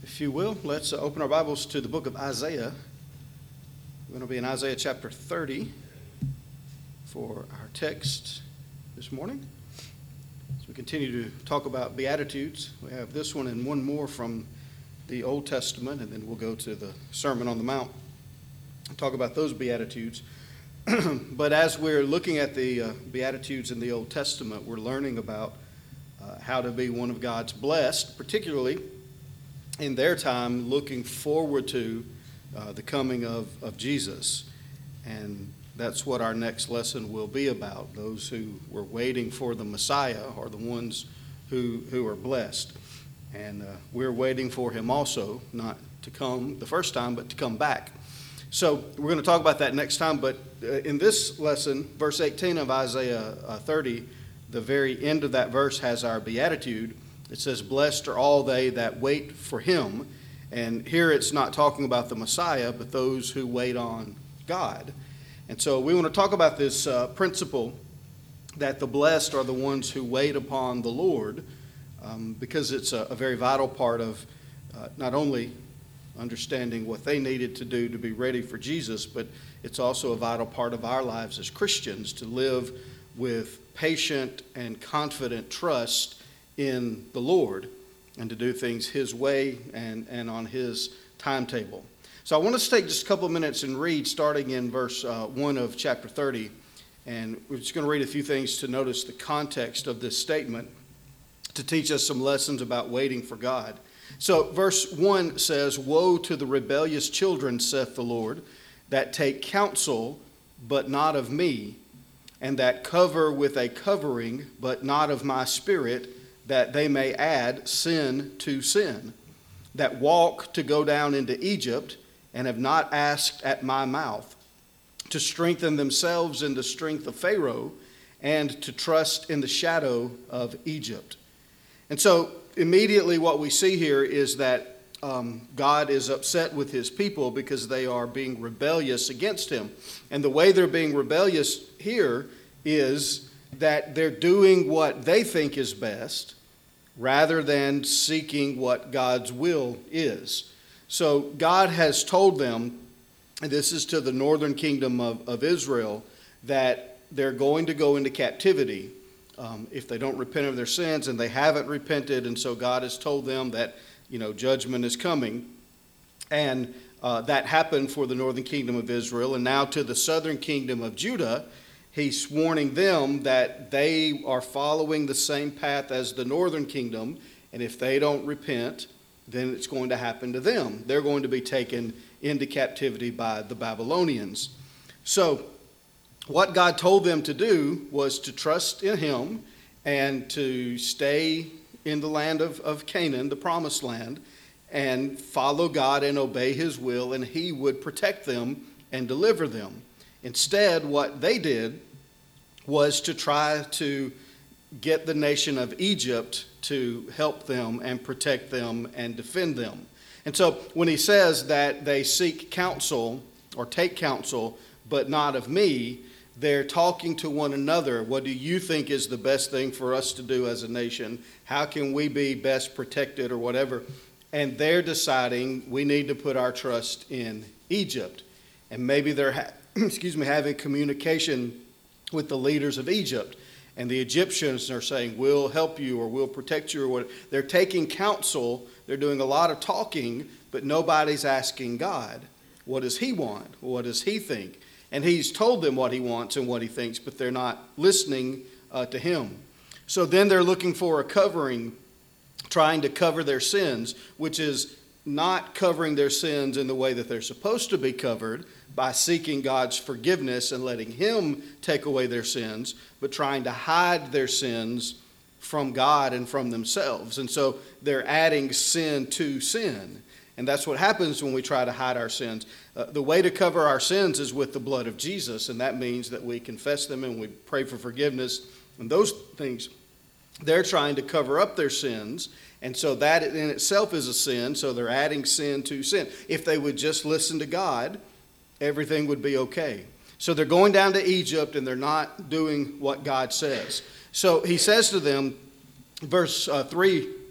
If you will, let's open our Bibles to the book of Isaiah. We're going to be in Isaiah chapter 30 for our text this morning. As we continue to talk about Beatitudes, we have this one and one more from the Old Testament, and then we'll go to the Sermon on the Mount and talk about those Beatitudes. But as we're looking at the Beatitudes in the Old Testament, we're learning about how to be one of God's blessed, particularly in their time looking forward to the coming of Jesus. And that's what our next lesson will be about. Those who were waiting for the Messiah are the ones who are blessed. And we're waiting for him also, not to come the first time, but to come back. So we're going to talk about that next time. But in this lesson, verse 18 of Isaiah 30, the very end of that verse has our beatitude. It says, "Blessed are all they that wait for him." And here it's not talking about the Messiah, but those who wait on God. And so we want to talk about this principle that the blessed are the ones who wait upon the Lord, because it's a very vital part of not only understanding what they needed to do to be ready for Jesus, but it's also a vital part of our lives as Christians to live with patient and confident trust in the Lord and to do things his way and on his timetable. So I want us to take just a couple of minutes and read starting in verse 1 of chapter 30. And we're just going to read a few things to notice the context of this statement to teach us some lessons about waiting for God. So verse 1 says, "Woe to the rebellious children, saith the Lord, that take counsel, but not of me, and that cover with a covering, but not of my spirit, that they may add sin to sin, that walk to go down into Egypt, and have not asked at my mouth, to strengthen themselves in the strength of Pharaoh, and to trust in the shadow of Egypt." And so immediately what we see here is that God is upset with his people because they are being rebellious against him. And the way they're being rebellious here is that they're doing what they think is best rather than seeking what God's will is. So God has told them, and this is to the northern kingdom of Israel, that they're going to go into captivity if they don't repent of their sins, and they haven't repented. And so God has told them that, judgment is coming. And that happened for the northern kingdom of Israel. And now to the southern kingdom of Judah, he's warning them that they are following the same path as the northern kingdom, and if they don't repent, then it's going to happen to them. They're going to be taken into captivity by the Babylonians. So what God told them to do was to trust in him and to stay in the land of Canaan, the promised land, and follow God and obey his will, and he would protect them and deliver them. Instead, what they did was to try to get the nation of Egypt to help them and protect them and defend them. And so when he says that they seek counsel or take counsel, but not of me, they're talking to one another. What do you think is the best thing for us to do as a nation? How can we be best protected or whatever? And they're deciding we need to put our trust in Egypt. And maybe they're having communication with the leaders of Egypt. And the Egyptians are saying, we'll help you or we'll protect you or what. They're taking counsel. They're doing a lot of talking, but nobody's asking God, what does he want? What does he think? And he's told them what he wants and what he thinks, but they're not listening to him. So then they're looking for a covering, trying to cover their sins, which is not covering their sins in the way that they're supposed to be covered, by seeking God's forgiveness and letting him take away their sins, but trying to hide their sins from God and from themselves. And so they're adding sin to sin. And that's what happens when we try to hide our sins. The way to cover our sins is with the blood of Jesus, and that means that we confess them and we pray for forgiveness and those things. They're trying to cover up their sins, and so that in itself is a sin, so they're adding sin to sin. If they would just listen to God, everything would be okay. So they're going down to Egypt, and they're not doing what God says. So he says to them, verse 3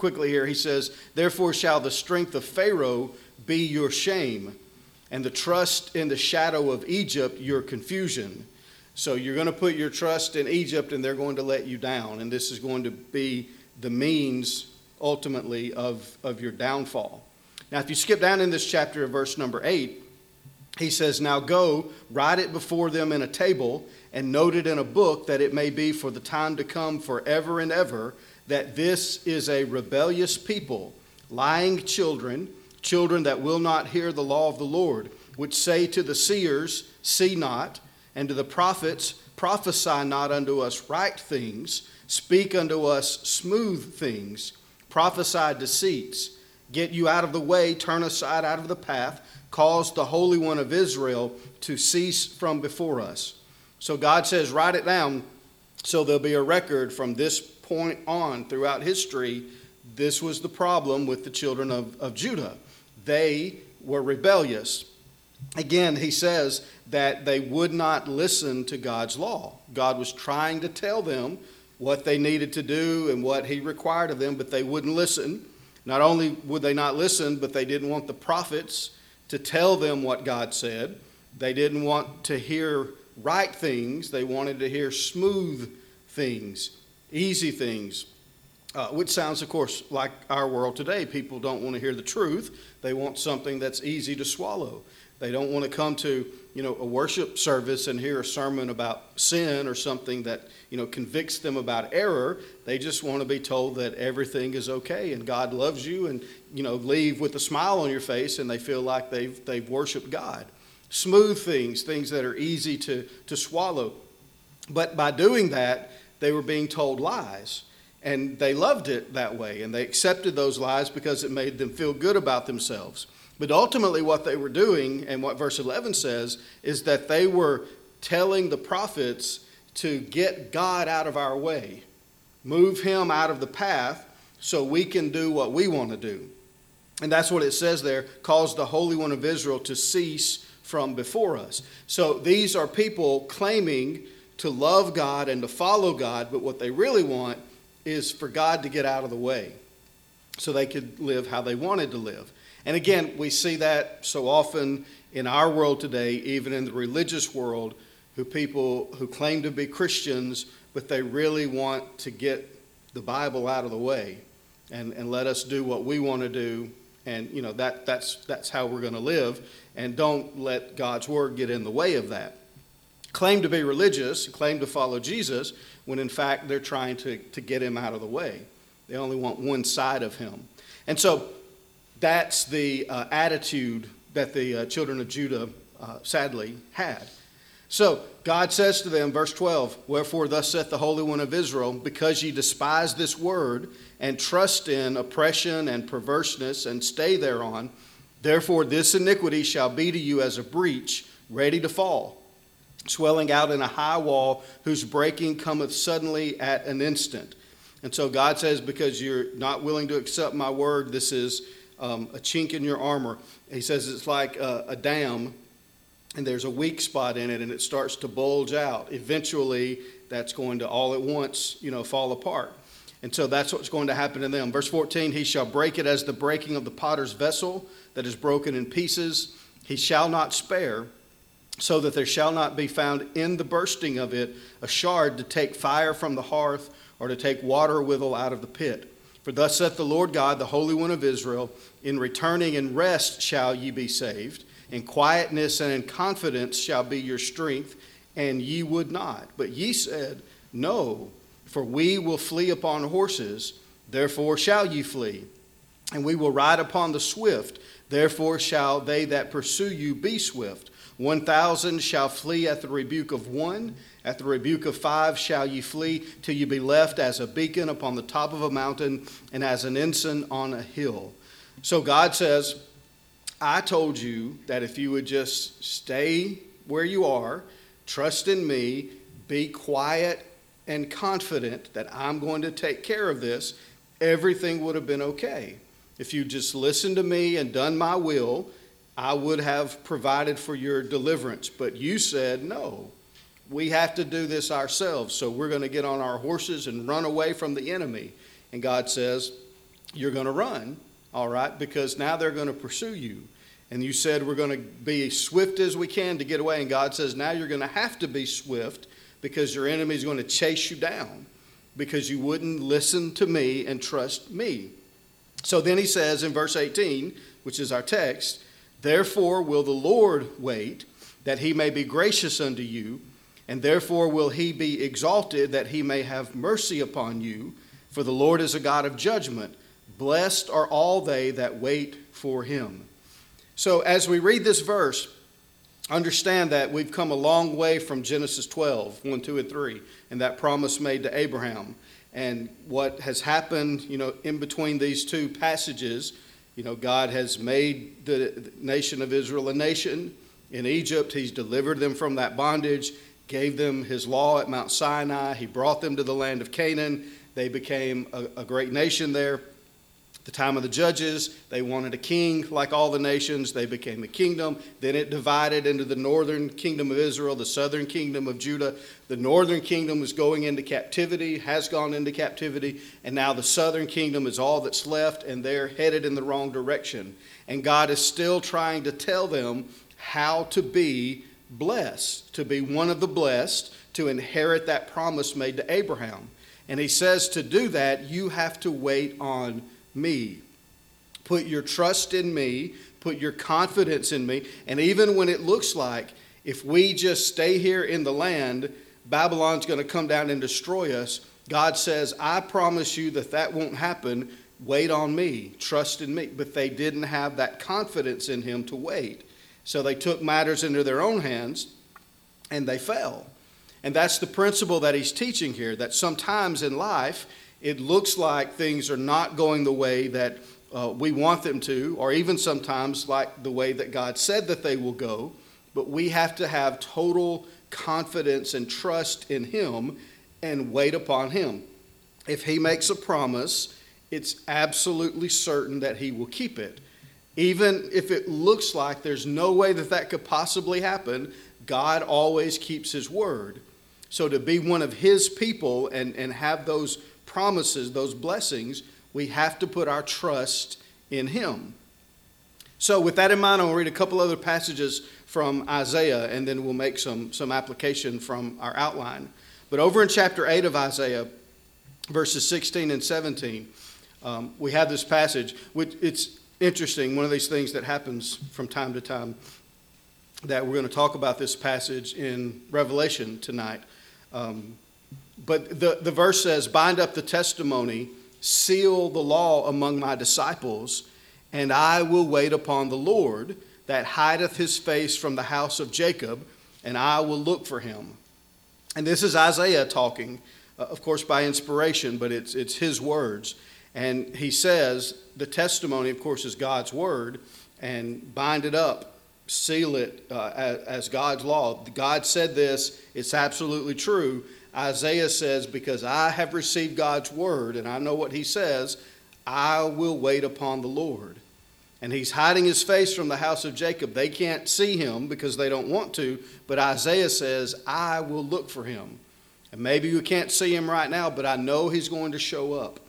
quickly here. He says, therefore shall the strength of Pharaoh be your shame, and the trust in the shadow of Egypt your confusion. So you're going to put your trust in Egypt, and they're going to let you down. And this is going to be the means, ultimately, of your downfall. Now, if you skip down in this chapter of verse number 8, he says, now go, write it before them in a table, and note it in a book, that it may be for the time to come forever and ever, that this is a rebellious people, lying children, children that will not hear the law of the Lord, which say to the seers, see not, and to the prophets, prophesy not unto us right things, speak unto us smooth things, prophesy deceits, get you out of the way, turn aside out of the path, cause the Holy One of Israel to cease from before us. So God says, write it down, so there'll be a record from this point on throughout history. This was the problem with the children of Judah. They were rebellious. Again, he says that they would not listen to God's law. God was trying to tell them what they needed to do and what he required of them, but they wouldn't listen. Not only would they not listen, but they didn't want the prophets to tell them what God said. They didn't want to hear right things. They wanted to hear smooth things, easy things, which sounds, of course, like our world today. People don't want to hear the truth. They want something that's easy to swallow. They don't want to come to, a worship service and hear a sermon about sin or something that, convicts them about error. They just want to be told that everything is okay and God loves you, and, leave with a smile on your face, and they feel like they've worshiped God. Smooth things that are easy to swallow. But by doing that, they were being told lies. And they loved it that way, and they accepted those lies because it made them feel good about themselves. But ultimately what they were doing, and what verse 11 says, is that they were telling the prophets to get God out of our way, move him out of the path so we can do what we want to do. And that's what it says there, cause the Holy One of Israel to cease from before us. So these are people claiming to love God and to follow God, but what they really want is for God to get out of the way so they could live how they wanted to live. And again, we see that so often in our world today, even in the religious world, people who claim to be Christians, but they really want to get the Bible out of the way and let us do what we want to do. And, that's how we're going to live. And don't let God's word get in the way of that. Claim to be religious, claim to follow Jesus, when in fact they're trying to get him out of the way. They only want one side of him. And so that's the attitude that the children of Judah sadly had. So God says to them, verse 12, wherefore thus saith the Holy One of Israel, because ye despise this word, and trust in oppression and perverseness, and stay thereon, therefore this iniquity shall be to you as a breach, ready to fall, swelling out in a high wall, whose breaking cometh suddenly at an instant. And so God says, because you're not willing to accept my word, this is a chink in your armor. He says it's like a dam, and there's a weak spot in it, and it starts to bulge out. Eventually, that's going to all at once, fall apart. And so that's what's going to happen to them. Verse 14, he shall break it as the breaking of the potter's vessel that is broken in pieces. He shall not spare, so that there shall not be found in the bursting of it a shard to take fire from the hearth, or to take water withal out of the pit. For thus saith the Lord God, the Holy One of Israel, in returning and rest shall ye be saved. In quietness and in confidence shall be your strength, and ye would not. But ye said, no, for we will flee upon horses, therefore shall ye flee. And we will ride upon the swift, therefore shall they that pursue you be swift. 1,000 shall flee at the rebuke of one, at the rebuke of 5 shall ye flee, till you be left as a beacon upon the top of a mountain, and as an ensign on a hill. So God says, I told you that if you would just stay where you are, trust in me, be quiet and confident that I'm going to take care of this, everything would have been okay. If you just listened to me and done my will, I would have provided for your deliverance. But you said, no, we have to do this ourselves. So we're going to get on our horses and run away from the enemy. And God says, you're going to run, all right, because now they're going to pursue you. And you said we're going to be swift as we can to get away. And God says now you're going to have to be swift because your enemy is going to chase you down because you wouldn't listen to me and trust me. So then he says in verse 18, which is our text, therefore will the Lord wait, that he may be gracious unto you, and therefore will he be exalted, that he may have mercy upon you. For the Lord is a God of judgment. Blessed are all they that wait for him. So as we read this verse, understand that we've come a long way from Genesis 12, 1, 2, and 3, and that promise made to Abraham. And what has happened, in between these two passages, God has made the nation of Israel a nation. In Egypt, he's delivered them from that bondage, gave them his law at Mount Sinai. He brought them to the land of Canaan. They became a great nation there. At the time of the judges, they wanted a king like all the nations. They became a kingdom. Then it divided into the northern kingdom of Israel, the southern kingdom of Judah. The northern kingdom was going into captivity, has gone into captivity, and now the southern kingdom is all that's left, and they're headed in the wrong direction. And God is still trying to tell them how to be blessed, to be one of the blessed, to inherit that promise made to Abraham. And he says to do that, you have to wait on me. Put your trust in me, put your confidence in me. And even when it looks like if we just stay here in the land, Babylon's going to come down and destroy us, God says, I promise you that won't happen. Wait on me, trust in me. But they didn't have that confidence in him to wait. So they took matters into their own hands and they fell. And that's the principle that he's teaching here, that sometimes in life, it looks like things are not going the way that we want them to, or even sometimes like the way that God said that they will go. But we have to have total confidence and trust in him and wait upon him. If he makes a promise, it's absolutely certain that he will keep it. Even if it looks like there's no way that could possibly happen, God always keeps his word. So to be one of his people and have those promises, those blessings, we have to put our trust in him. So with that in mind, I'll read a couple other passages from Isaiah, and then we'll make some application from our outline. But over in chapter 8 of Isaiah, verses 16 and 17, we have this passage, which it's interesting, one of these things that happens from time to time, that we're going to talk about this passage in Revelation tonight. But the verse says, bind up the testimony, seal the law among my disciples, and I will wait upon the Lord that hideth his face from the house of Jacob, and I will look for him. And this is Isaiah talking, of course by inspiration, but it's his words. And he says, the testimony, of course, is God's word, and bind it up, seal it as God's law. God said this, it's absolutely true. Isaiah says, because I have received God's word and I know what he says, I will wait upon the Lord. And he's hiding his face from the house of Jacob. They can't see him because they don't want to, but Isaiah says, I will look for him. And maybe you can't see him right now, but I know he's going to show up.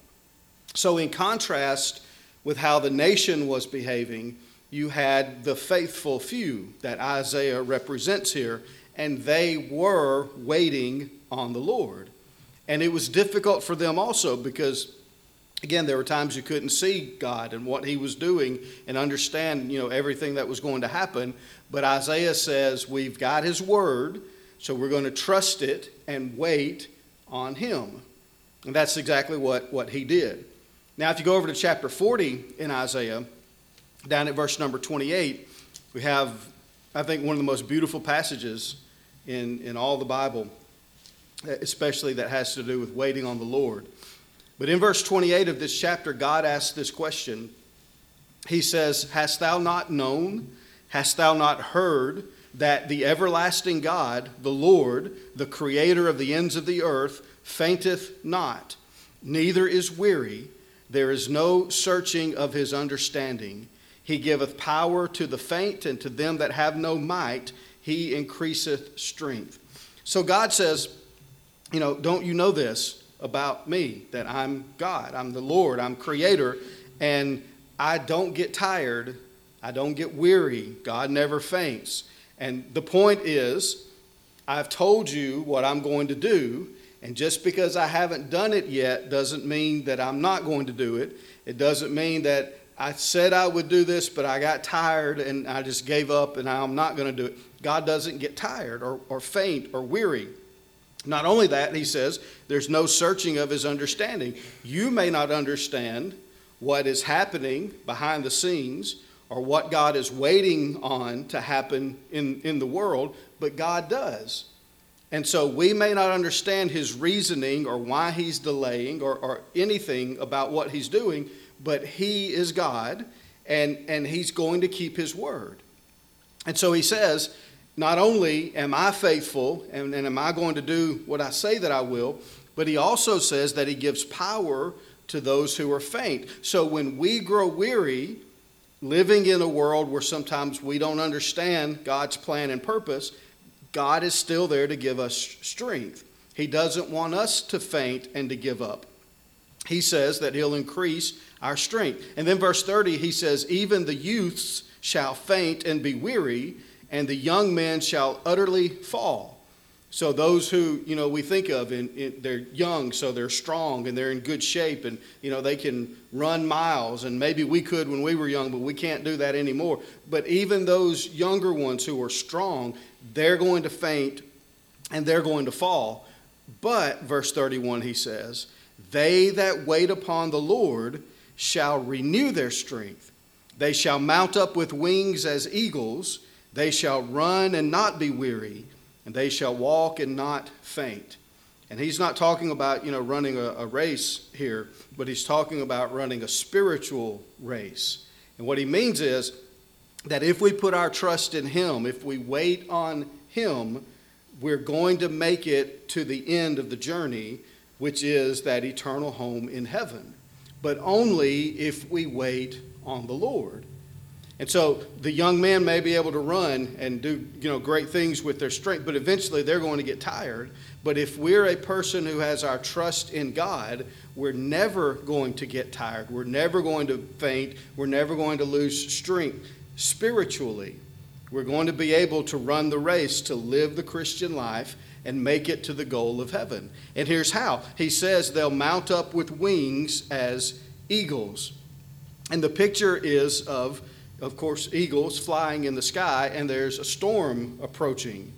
So in contrast with how the nation was behaving, you had the faithful few that Isaiah represents here, and they were waiting on the Lord. And it was difficult for them also because, again, there were times you couldn't see God and what he was doing and understand, everything that was going to happen. But Isaiah says, we've got his word, so we're going to trust it and wait on him. And that's exactly what he did. Now, if you go over to chapter 40 in Isaiah, down at verse number 28, we have, I think, one of the most beautiful passages in all the Bible, especially that has to do with waiting on the Lord. But in verse 28 of this chapter, God asks this question. He says, hast thou not known, hast thou not heard, that the everlasting God, the Lord, the creator of the ends of the earth, fainteth not, neither is weary. There is no searching of his understanding. He giveth power to the faint, and to them that have no might, he increaseth strength. So God says, don't you know this? about me, that I'm God, I'm the Lord, I'm creator, and I don't get tired, I don't get weary, God never faints. And the point is, I've told you what I'm going to do, and just because I haven't done it yet doesn't mean that I'm not going to do it. It doesn't mean that I said I would do this, but I got tired and I just gave up and I'm not going to do it. God doesn't get tired or faint or weary. Not only that, he says, there's no searching of his understanding. You may not understand what is happening behind the scenes or what God is waiting on to happen in the world, but God does. And so we may not understand his reasoning or why he's delaying or anything about what he's doing, but he is God, and he's going to keep his word. And so he says, not only am I faithful and am I going to do what I say that I will, but he also says that he gives power to those who are faint. So when we grow weary, living in a world where sometimes we don't understand God's plan and purpose, God is still there to give us strength. He doesn't want us to faint and to give up. He says that he'll increase our strength. And then verse 30, he says, even the youths shall faint and be weary, and the young men shall utterly fall. So those who, we think of, they're young, so they're strong and they're in good shape, and, they can run miles, and maybe we could when we were young, but we can't do that anymore. But even those younger ones who are strong, they're going to faint and they're going to fall. But, verse 31, he says, they that wait upon the Lord shall renew their strength. They shall mount up with wings as eagles. They shall run and not be weary, and they shall walk and not faint. And he's not talking about, running a race here, but he's talking about running a spiritual race. And what he means is that if we put our trust in him, if we wait on him, we're going to make it to the end of the journey, which is that eternal home in heaven. But only if we wait on the Lord. And so the young men may be able to run and do, great things with their strength, but eventually they're going to get tired. But if we're a person who has our trust in God, we're never going to get tired. We're never going to faint. We're never going to lose strength spiritually. We're going to be able to run the race, to live the Christian life, and make it to the goal of heaven. And here's how. He says they'll mount up with wings as eagles. And the picture is of course, eagles flying in the sky, and there's a storm approaching.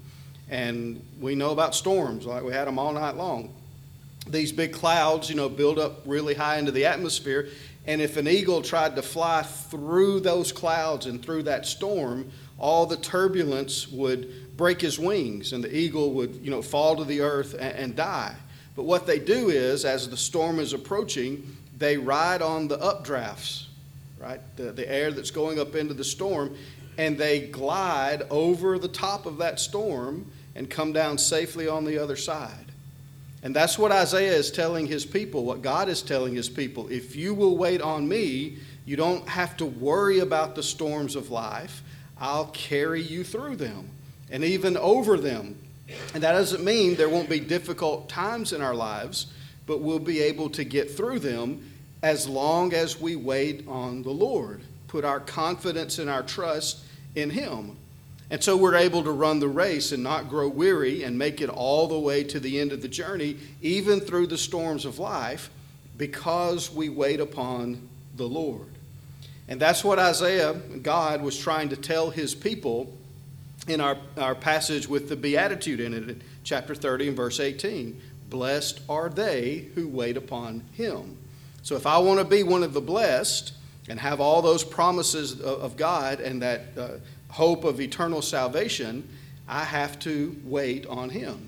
And we know about storms, like we had them all night long. These big clouds, build up really high into the atmosphere. And if an eagle tried to fly through those clouds and through that storm, all the turbulence would break his wings, and the eagle would, fall to the earth and die. But what they do is, as the storm is approaching, they ride on the updrafts, right? The air that's going up into the storm, and they glide over the top of that storm and come down safely on the other side. And that's what Isaiah is telling his people, what God is telling his people. If you will wait on me, you don't have to worry about the storms of life. I'll carry you through them and even over them. And that doesn't mean there won't be difficult times in our lives, but we'll be able to get through them as long as we wait on the Lord, put our confidence and our trust in him. And so we're able to run the race and not grow weary and make it all the way to the end of the journey, even through the storms of life, because we wait upon the Lord. And that's what Isaiah, God, was trying to tell his people in our passage with the Beatitude in it, in chapter 30 and verse 18. Blessed are they who wait upon him. So if I want to be one of the blessed and have all those promises of God and that hope of eternal salvation, I have to wait on him.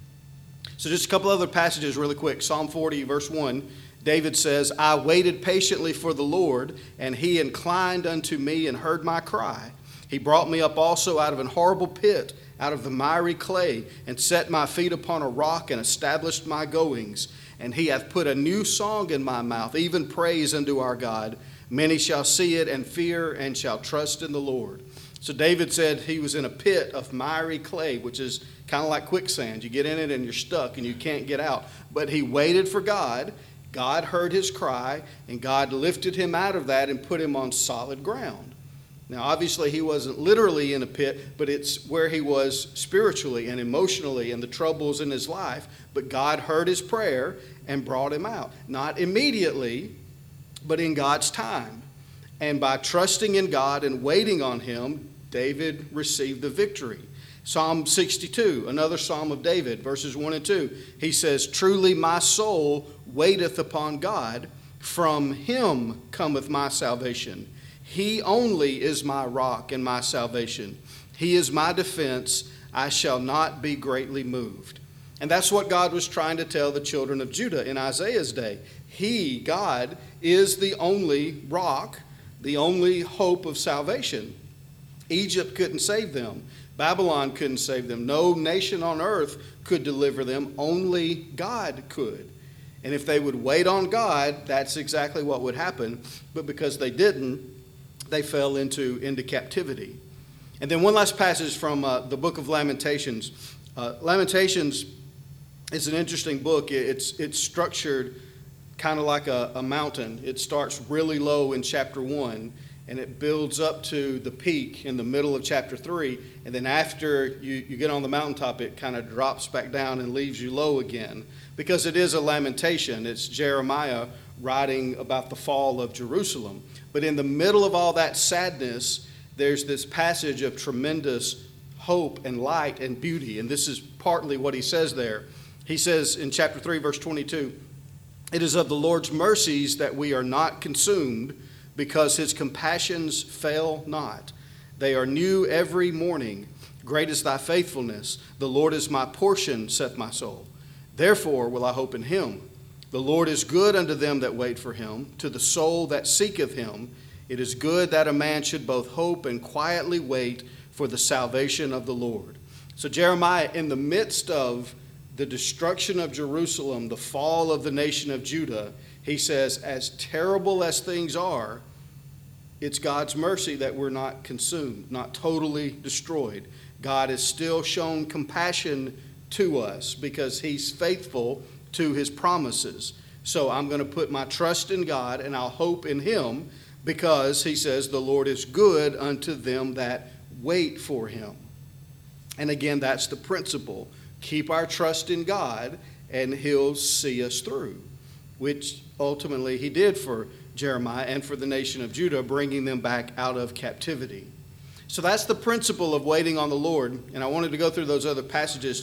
So just a couple other passages really quick. Psalm 40, verse 1, David says, I waited patiently for the Lord, and he inclined unto me and heard my cry. He brought me up also out of an horrible pit, out of the miry clay, and set my feet upon a rock and established my goings. And he hath put a new song in my mouth, even praise unto our God. Many shall see it and fear and shall trust in the Lord. So David said he was in a pit of miry clay, which is kind of like quicksand. You get in it and you're stuck and you can't get out. But he waited for God. God heard his cry, and God lifted him out of that and put him on solid ground. Now, obviously, he wasn't literally in a pit, but it's where he was spiritually and emotionally and the troubles in his life. But God heard his prayer and brought him out. Not immediately, but in God's time. And by trusting in God and waiting on him, David received the victory. Psalm 62, another Psalm of David, verses 1 and 2. He says, "Truly my soul waiteth upon God. From him cometh my salvation. He only is my rock and my salvation. He is my defense. I shall not be greatly moved." And that's what God was trying to tell the children of Judah in Isaiah's day. He, God, is the only rock, the only hope of salvation. Egypt couldn't save them. Babylon couldn't save them. No nation on earth could deliver them. Only God could. And if they would wait on God, that's exactly what would happen. But because they didn't, they fell into captivity. And then one last passage from the book of Lamentations. Lamentations is an interesting book. It's structured kind of like a mountain. It starts really low in chapter 1, and it builds up to the peak in the middle of chapter 3. And then after you get on the mountaintop, it kind of drops back down and leaves you low again. Because it is a lamentation. It's Jeremiah writing about the fall of Jerusalem. But in the middle of all that sadness, there's this passage of tremendous hope and light and beauty. And this is partly what he says there. He says in chapter 3, verse 22, "It is of the Lord's mercies that we are not consumed, because his compassions fail not. They are new every morning. Great is thy faithfulness. The Lord is my portion, saith my soul. Therefore will I hope in him. The Lord is good unto them that wait for him, to the soul that seeketh him. It is good that a man should both hope and quietly wait for the salvation of the Lord." So Jeremiah, in the midst of the destruction of Jerusalem, the fall of the nation of Judah, he says, as terrible as things are, it's God's mercy that we're not consumed, not totally destroyed. God has still shown compassion to us because he's faithful to his promises. So I'm going to put my trust in God and I'll hope in him, because he says the Lord is good unto them that wait for him. And again, that's the principle. Keep our trust in God and he'll see us through, which ultimately he did for Jeremiah and for the nation of Judah, bringing them back out of captivity. So that's the principle of waiting on the Lord. And I wanted to go through those other passages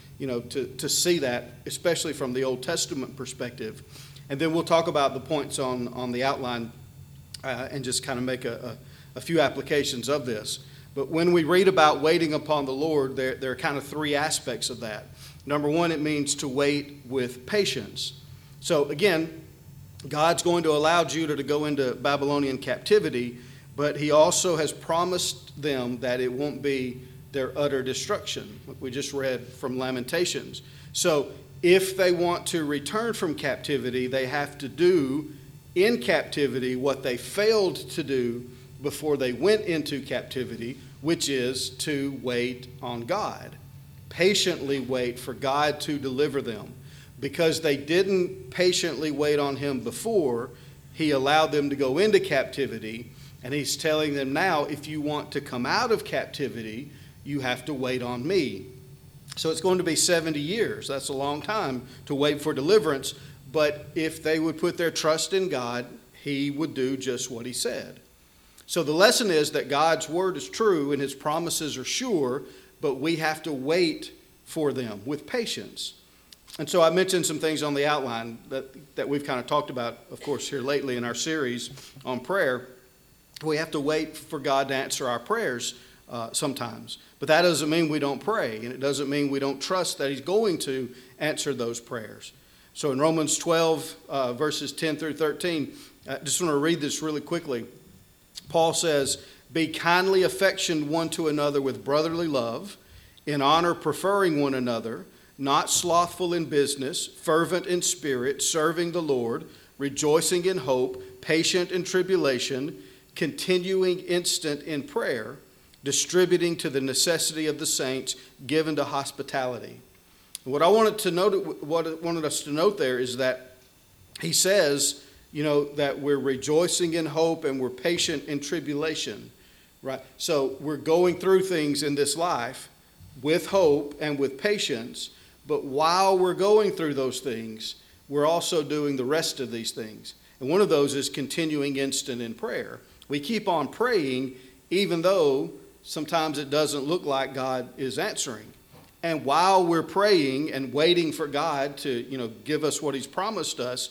to see that, especially from the Old Testament perspective. And then we'll talk about the points on the outline and just kind of make a few applications of this. But when we read about waiting upon the Lord, there are kind of three aspects of that. Number one, it means to wait with patience. So again, God's going to allow Judah to go into Babylonian captivity, but he also has promised them that it won't be their utter destruction. We just read from Lamentations. So if they want to return from captivity, they have to do in captivity what they failed to do before they went into captivity, which is to wait on God. Patiently wait for God to deliver them. Because they didn't patiently wait on him before, he allowed them to go into captivity. And he's telling them now, if you want to come out of captivity, you have to wait on me. So it's going to be 70 years. That's a long time to wait for deliverance. But if they would put their trust in God, he would do just what he said. So the lesson is that God's word is true and his promises are sure, but we have to wait for them with patience. And so I mentioned some things on the outline that we've kind of talked about, of course, here lately in our series on prayer. We have to wait for God to answer our prayers sometimes. But that doesn't mean we don't pray, and it doesn't mean we don't trust that he's going to answer those prayers. So in Romans 12, verses 10 through 13, I just want to read this really quickly. Paul says, "Be kindly affectioned one to another with brotherly love, in honor preferring one another, not slothful in business, fervent in spirit, serving the Lord, rejoicing in hope, patient in tribulation, continuing instant in prayer, distributing to the necessity of the saints, given to hospitality. And what I wanted us to note there is that he says, that we're rejoicing in hope and we're patient in tribulation, right? So we're going through things in this life with hope and with patience, but while we're going through those things, we're also doing the rest of these things. And one of those is continuing instant in prayer. We keep on praying even though sometimes it doesn't look like God is answering. And while we're praying and waiting for God to, give us what he's promised us,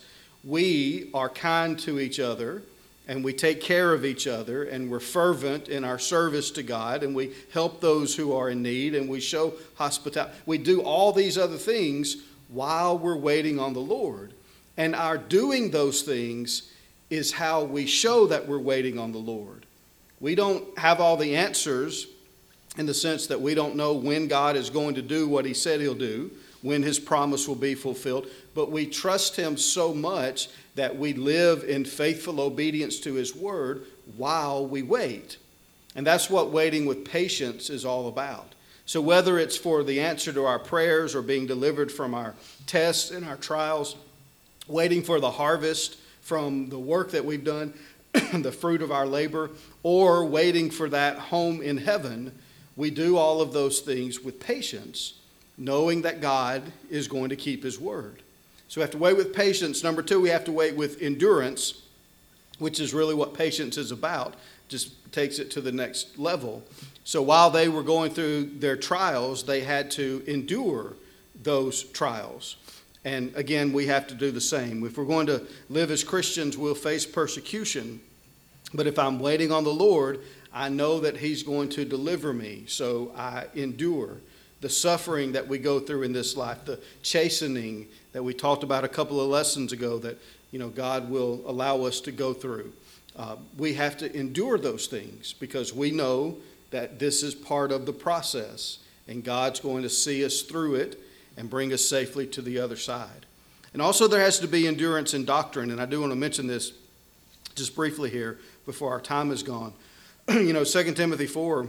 we are kind to each other and we take care of each other and we're fervent in our service to God and we help those who are in need and we show hospitality. We do all these other things while we're waiting on the Lord. And our doing those things is how we show that we're waiting on the Lord. We don't have all the answers in the sense that we don't know when God is going to do what he said he'll do, when his promise will be fulfilled, but we trust him so much that we live in faithful obedience to his word while we wait. And that's what waiting with patience is all about. So whether it's for the answer to our prayers or being delivered from our tests and our trials, waiting for the harvest from the work that we've done, the fruit of our labor, or waiting for that home in heaven, we do all of those things with patience, knowing that God is going to keep his word. So we have to wait with patience. Number two, we have to wait with endurance, which is really what patience is about. Just takes it to the next level. So while they were going through their trials, they had to endure those trials. And again, we have to do the same. If we're going to live as Christians, we'll face persecution. But if I'm waiting on the Lord, I know that he's going to deliver me. So I endure the suffering that we go through in this life, the chastening that we talked about a couple of lessons ago that, God will allow us to go through. We have to endure those things because we know that this is part of the process and God's going to see us through it and bring us safely to the other side. And also there has to be endurance in doctrine, and I do want to mention this just briefly here before our time is gone. 2 Timothy 4,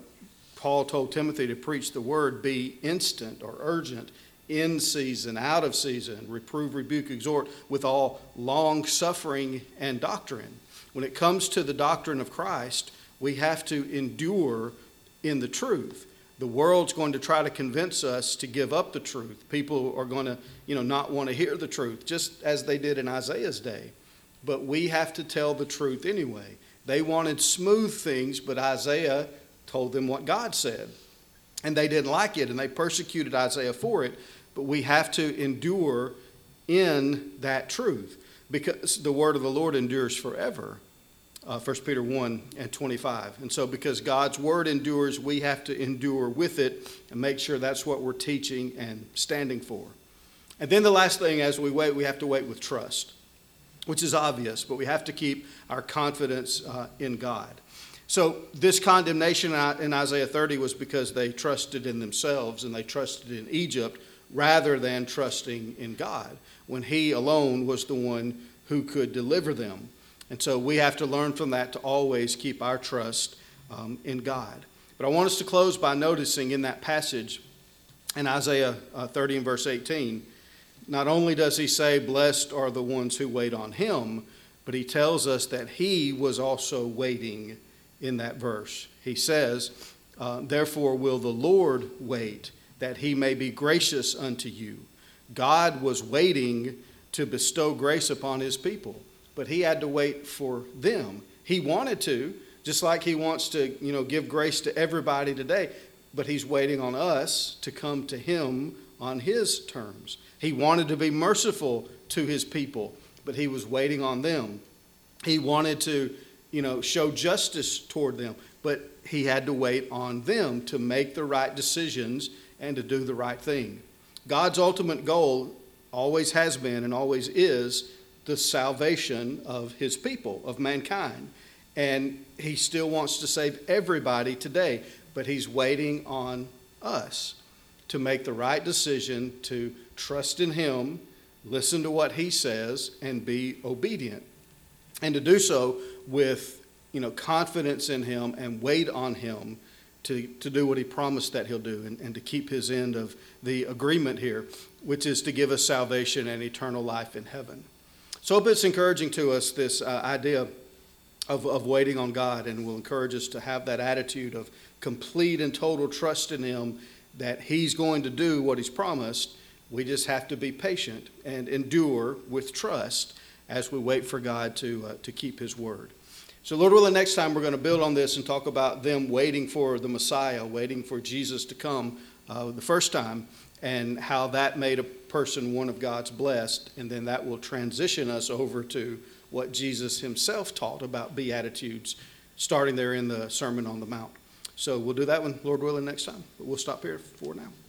Paul told Timothy to preach the word, be instant or urgent, in season, out of season, reprove, rebuke, exhort with all long suffering and doctrine. When it comes to the doctrine of Christ, we have to endure in the truth. The world's going to try to convince us to give up the truth. People are going to, not want to hear the truth, just as they did in Isaiah's day. But we have to tell the truth anyway. They wanted smooth things, but Isaiah told them what God said. And they didn't like it, and they persecuted Isaiah for it. But we have to endure in that truth because the word of the Lord endures forever. 1 Peter 1 and 25. And so because God's word endures, we have to endure with it and make sure that's what we're teaching and standing for. And then the last thing, as we wait, we have to wait with trust, which is obvious, but we have to keep our confidence in God. So this condemnation in Isaiah 30 was because they trusted in themselves and they trusted in Egypt rather than trusting in God, when he alone was the one who could deliver them. And so we have to learn from that to always keep our trust in God. But I want us to close by noticing in that passage in Isaiah 30 and verse 18, not only does he say, blessed are the ones who wait on him, but he tells us that he was also waiting in that verse. He says, therefore will the Lord wait, that he may be gracious unto you. God was waiting to bestow grace upon his people, but he had to wait for them. He wanted to, just like he wants to, give grace to everybody today, but he's waiting on us to come to him on his terms. He wanted to be merciful to his people, but he was waiting on them. He wanted to, show justice toward them, but he had to wait on them to make the right decisions and to do the right thing. God's ultimate goal always has been and always is the salvation of his people, of mankind. And he still wants to save everybody today, but he's waiting on us to make the right decision, to trust in him, listen to what he says, and be obedient. And to do so with, confidence in him and wait on him to do what he promised that he'll do and to keep his end of the agreement here, which is to give us salvation and eternal life in heaven. So I hope it's encouraging to us, this idea of waiting on God, and will encourage us to have that attitude of complete and total trust in him that he's going to do what he's promised. We just have to be patient and endure with trust as we wait for God to keep his word. So Lord willing, next time we're going to build on this and talk about them waiting for the Messiah, waiting for Jesus to come the first time, and how that made a person one of God's blessed, and then that will transition us over to what Jesus himself taught about Beatitudes, starting there in the Sermon on the Mount. So we'll do that one, Lord willing, next time. But we'll stop here for now.